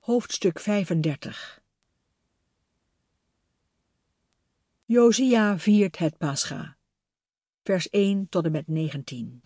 Hoofdstuk 35. Josia viert het Pascha. Vers 1 tot en met 19.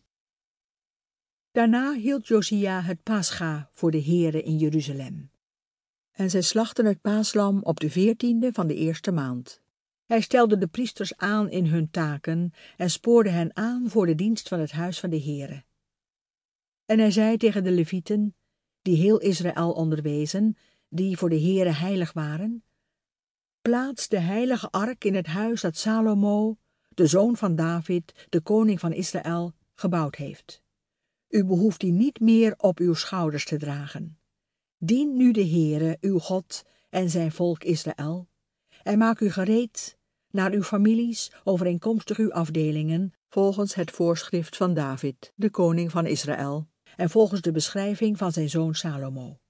Daarna hield Josia het Pascha voor de Heere in Jeruzalem. En zij slachten het paaslam op de 14e van de eerste maand. Hij stelde de priesters aan in hun taken en spoorde hen aan voor de dienst van het huis van de Heere. En hij zei tegen de Levieten, die heel Israël onderwezen, die voor de Heere heilig waren: plaats de heilige ark in het huis dat Salomo, de zoon van David, de koning van Israël, gebouwd heeft. U behoeft die niet meer op uw schouders te dragen. Dien nu de Heere, uw God, en zijn volk Israël, en maak u gereed naar uw families, overeenkomstig uw afdelingen, volgens het voorschrift van David, de koning van Israël, en volgens de beschrijving van zijn zoon Salomo.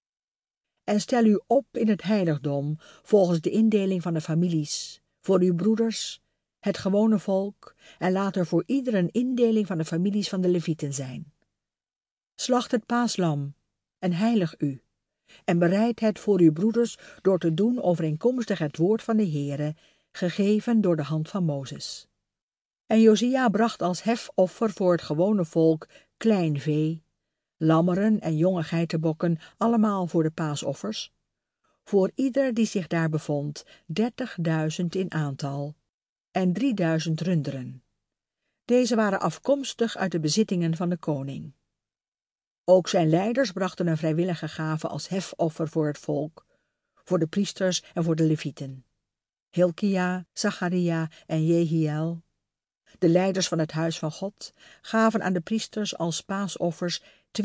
En stel u op in het heiligdom, volgens de indeling van de families, voor uw broeders, het gewone volk, en laat er voor ieder een indeling van de families van de Levieten zijn. Slacht het paaslam en heilig u, en bereid het voor uw broeders door te doen overeenkomstig het woord van de Heere, gegeven door de hand van Mozes. En Josia bracht als hefoffer voor het gewone volk klein vee, lammeren en jonge geitenbokken, allemaal voor de paasoffers, voor ieder die zich daar bevond, 30.000 in aantal, en 3.000 runderen. Deze waren afkomstig uit de bezittingen van de koning. Ook zijn leiders brachten een vrijwillige gave als hefoffer voor het volk, voor de priesters en voor de Levieten. Hilkia, Zacharia en Jehiel, de leiders van het huis van God, gaven aan de priesters als paasoffers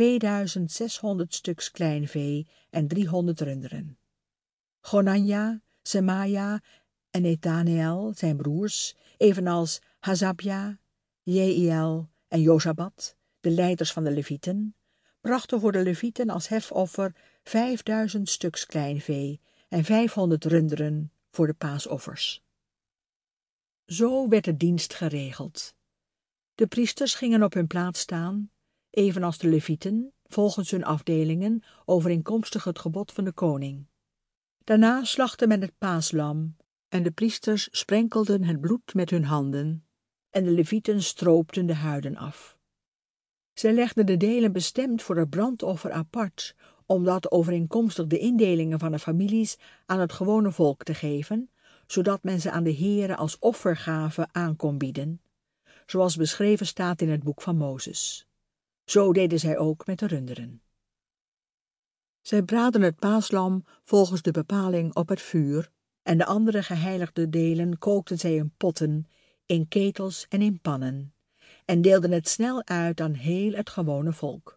2600 stuks klein vee en 300 runderen. Gonanja, Semaja en Nethaneel, zijn broers, evenals Hazabja, Jehiel en Jozabat, de leiders van de Levieten, brachten voor de Levieten als hefoffer 5000 stuks klein vee en 500 runderen voor de paasoffers. Zo werd de dienst geregeld. De priesters gingen op hun plaats staan, evenals de Levieten, volgens hun afdelingen, overeenkomstig het gebod van de koning. Daarna slachtte men het paaslam, en de priesters sprenkelden het bloed met hun handen, en de Levieten stroopten de huiden af. Zij legden de delen bestemd voor het brandoffer apart, om dat overeenkomstig de indelingen van de families aan het gewone volk te geven, zodat men ze aan de Heere als offergave aan kon bieden, zoals beschreven staat in het boek van Mozes. Zo deden zij ook met de runderen. Zij braadden het paaslam volgens de bepaling op het vuur, en de andere geheiligde delen kookten zij in potten, in ketels en in pannen, en deelden het snel uit aan heel het gewone volk.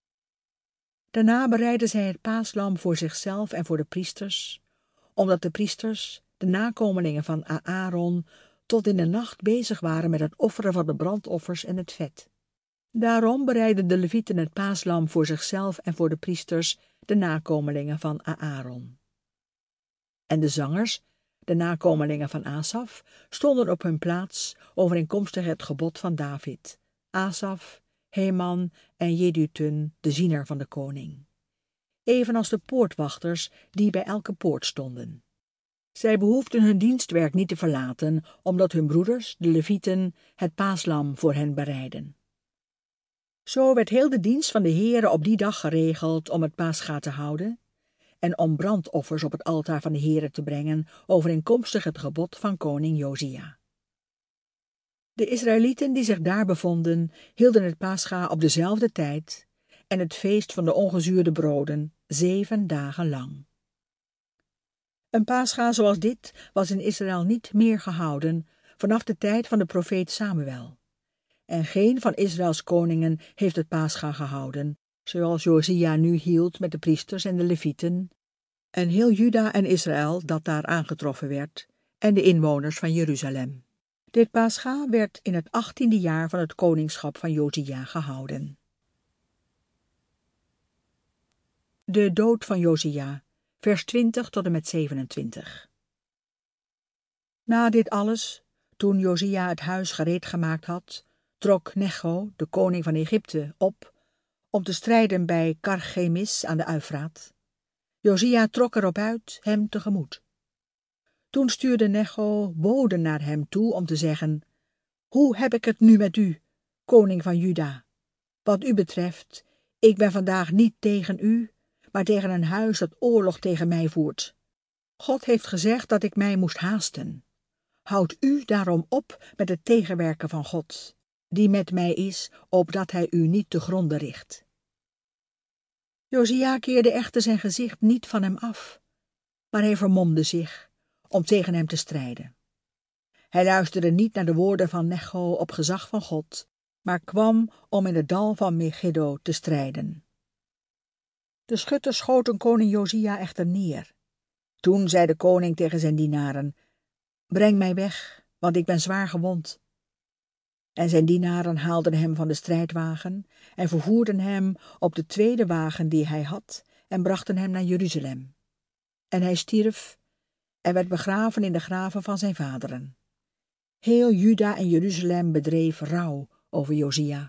Daarna bereidden zij het paaslam voor zichzelf en voor de priesters, omdat de priesters, de nakomelingen van Aaron, tot in de nacht bezig waren met het offeren van de brandoffers en het vet. Daarom bereidden de Levieten het paaslam voor zichzelf en voor de priesters, de nakomelingen van Aaron. En de zangers, de nakomelingen van Asaf, stonden op hun plaats overeenkomstig het gebod van David, Asaf, Heman en Jedutun, de ziener van de koning, evenals de poortwachters die bij elke poort stonden. Zij behoefden hun dienstwerk niet te verlaten, omdat hun broeders, de Levieten, het paaslam voor hen bereidden. Zo werd heel de dienst van de Heere op die dag geregeld om het Pascha te houden en om brandoffers op het altaar van de Heere te brengen, overeenkomstig het gebod van koning Josia. De Israëlieten die zich daar bevonden, hielden het Pascha op dezelfde tijd en het feest van de ongezuurde broden 7 dagen lang. Een Pascha zoals dit was in Israël niet meer gehouden vanaf de tijd van de profeet Samuel. En geen van Israëls koningen heeft het Pascha gehouden, zoals Josia nu hield met de priesters en de Levieten, en heel Juda en Israël dat daar aangetroffen werd, en de inwoners van Jeruzalem. Dit Pascha werd in het 18e jaar van het koningschap van Josia gehouden. De dood van Josia, vers 20 tot en met 27. Na dit alles, toen Josia het huis gereed gemaakt had, trok Necho, de koning van Egypte, op om te strijden bij Karchemis aan de Uifraat. Josia trok erop uit hem tegemoet. Toen stuurde Necho boden naar hem toe om te zeggen: Hoe heb ik het nu met u, koning van Juda? Wat u betreft, ik ben vandaag niet tegen u, maar tegen een huis dat oorlog tegen mij voert. God heeft gezegd dat ik mij moest haasten. Houd u daarom op met het tegenwerken van God, die met mij is, opdat hij u niet te gronde richt. Josia keerde echter zijn gezicht niet van hem af, maar hij vermomde zich om tegen hem te strijden. Hij luisterde niet naar de woorden van Necho op gezag van God, maar kwam om in het dal van Megiddo te strijden. De schutters schoten koning Josia echter neer. Toen zei de koning tegen zijn dienaren: Breng mij weg, want ik ben zwaar gewond. En zijn dienaren haalden hem van de strijdwagen en vervoerden hem op de tweede wagen die hij had en brachten hem naar Jeruzalem. En hij stierf en werd begraven in de graven van zijn vaderen. Heel Juda en Jeruzalem bedreef rouw over Josia.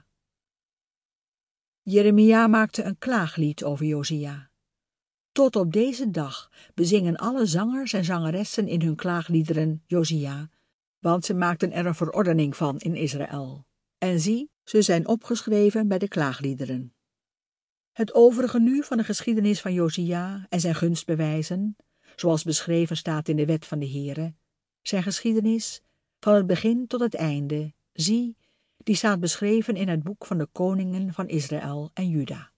Jeremia maakte een klaaglied over Josia. Tot op deze dag bezingen alle zangers en zangeressen in hun klaagliederen Josia, want ze maakten er een verordening van in Israël. En zie, ze zijn opgeschreven bij de klaagliederen. Het overige nu van de geschiedenis van Josia en zijn gunstbewijzen, zoals beschreven staat in de wet van de Heere, zijn geschiedenis, van het begin tot het einde, zie, die staat beschreven in het boek van de koningen van Israël en Juda.